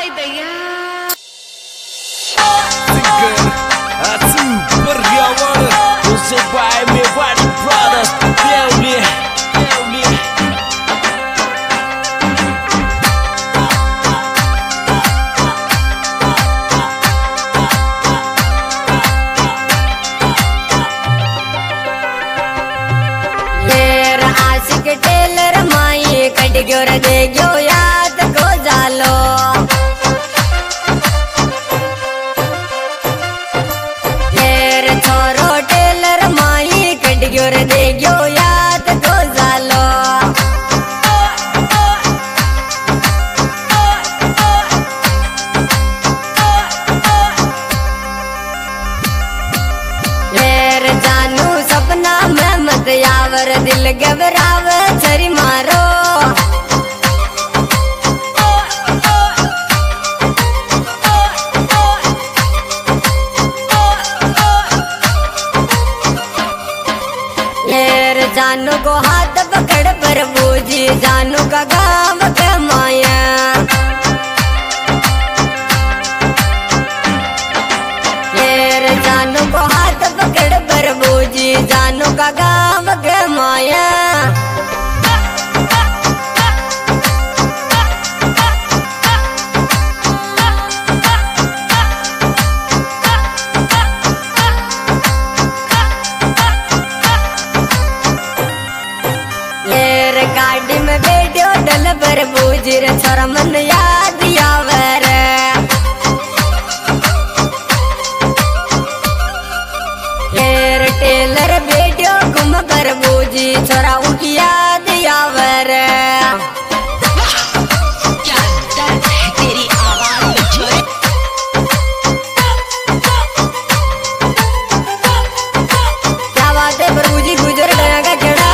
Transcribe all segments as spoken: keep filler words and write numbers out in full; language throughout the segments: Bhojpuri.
गिर दे गयो याद को जालो येर छोरो टेलर माई कट गिर दे गयो याद को जालो येर जानू सपना में मत यावर दिल घबराव छरी मारो जानू को हाथ पकड़ पर बूझी जानू का गाँव के माया येर जानू को हाथ पकड़ पर बूझी जानू का गाँव के माया गाड़ी में बैठो डल पर बूझर छोरा मन याद यावर येर टेलर बैठो घूम पर बूझी छोरा उनकी याद यावर तेरी आवाज में छोरे क्या बात है प्रभुजी गुजर गया का केड़ा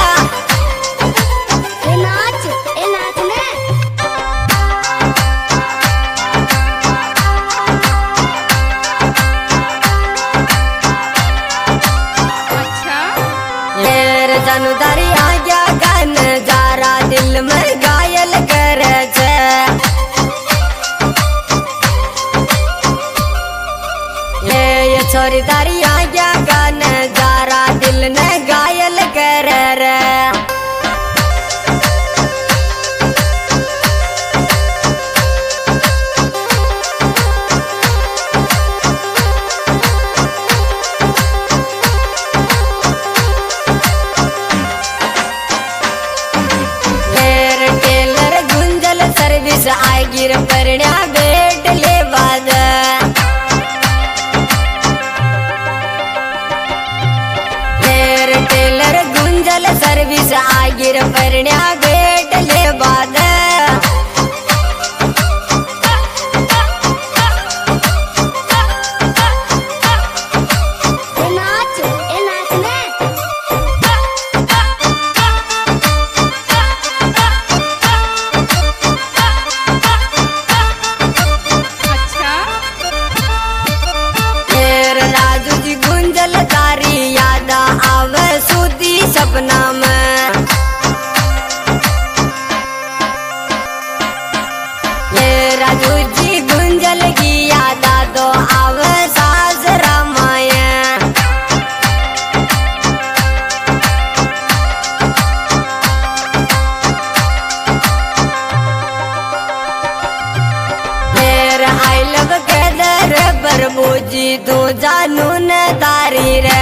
जानू तारी आज्ञा का नजारा दिल में घायल कर ये छोरी तारी आज्ञा का नजारा दिल ने घायल कर आए गिर परण्या बेट ले बाद येर टेलर गुंजल सर्विस आए गिर परण्या बेट ले बाद सपना में ये राजू जी गुंजल की याद तो आव सास रामायण फिर आई लव के दर पर बूझी तू जानू न तारी रे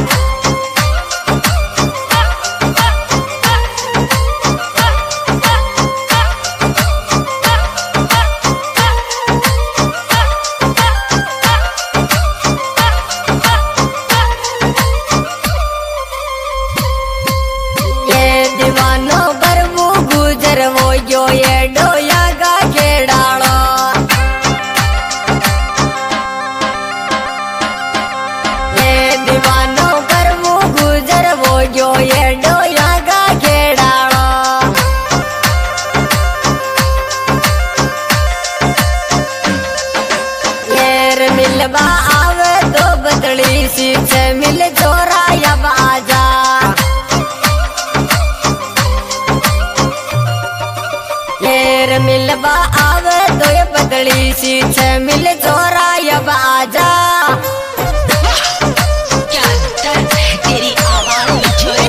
वो यो ये डोया का खेड़ाड़ो ये दीवानों पर वो गुजर वो यो ये डोया का खेड़ाड़ो येर मिलवा आवे दो बदली सी से मिल जोरा अब आजा येर मिलवा आवे दो बदली बड़ी सी छह मिल चोरा अब आजा। क्या दर्द है तेरी आवाज में छोरे।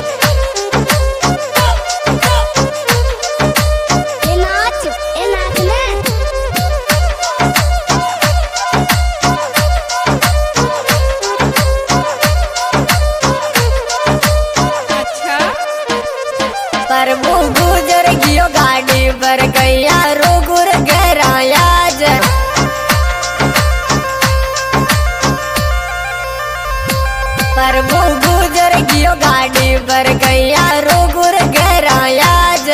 ये नाच ये नाच ले। पर वो गुजर गियो गाड़ी पर गैया रोगुर गहरायाज। पर वो गुजर गियो गाड़ी पर गैया रोगुर गहरायाज।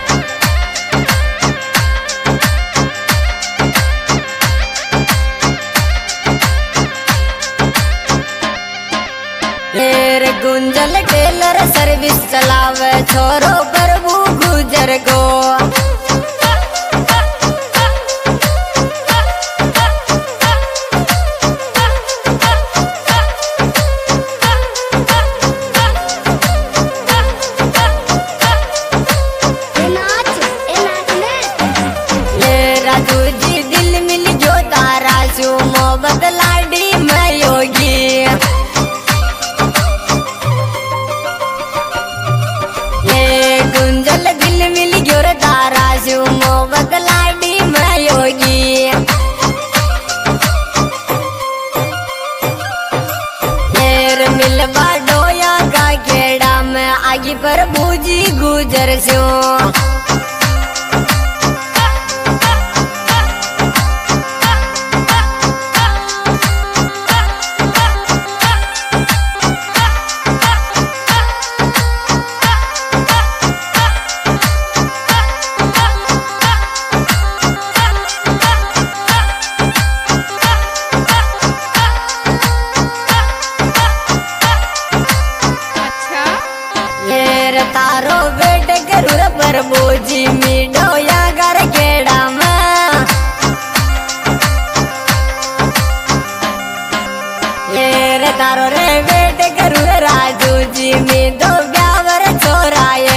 ढेर गुंजल टेलर सर्विस चलावे छोरो प्रभु गुजर गो। ये नाच ये नाच ले। ये राजू जी दिल मिल जो तारा सु मोहब्बत लाडी में योगी। ये गुंजल दिल मिल जो तारा सु मोहब्बत लाडी में योगी। येर मिलवा डोया का खेड़ा में आगे पर बूझी गुजर सो। येर तारो बेट करूर पर बोझी मीडो या घर केड़ा में। येर तारो रे बेट करूर राजू जी में दो ब्यावर छोराए।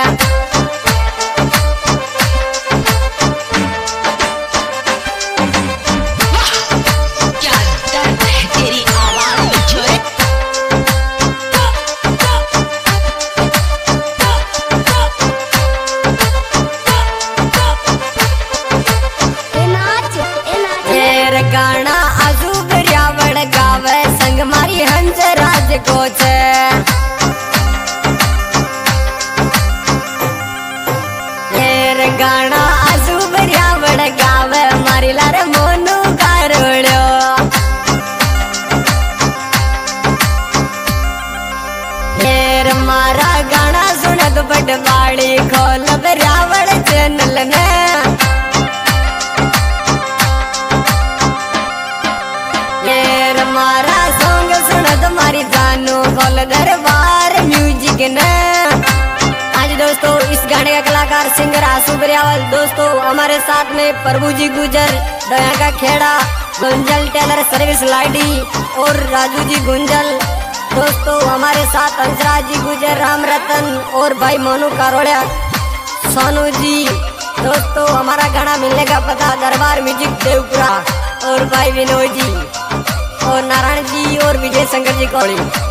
क्या दर्द है तेरी आवाज में छोरे। ये नाच ये नाच ले। येर गाना आजू बरियावड़ गावे संग मारी हंस राज को छे। येर गाना आजू बरियावड़ गावे मारी लारे मोनू कारोड़ो। येर मारा गाना सुनत बटवाड़ी खोल बरियावड़ चैनल ने। येर मारा सॉन्ग सुनत मारी जानू खोल दरबार म्यूजिक ने। आज दोस्तों इस गाने का कलाकार सिंगर आशु बरियावल। दोस्तों हमारे साथ में प्रभु जी गुजर दया का खेड़ा गुंजल टेलर सर्विस लाडी और राजू जी गुंजल। दोस्तों हमारे साथ हंसराज जी गुजर राम रतन और भाई मोनू कारोड़िया सोनू जी। दोस्तों हमारा गाना मिलने का पता दरबार म्यूजिक देवपुरा और भाई विनोद जी और नारायण जी और विजय शंकर जी कौड़ी।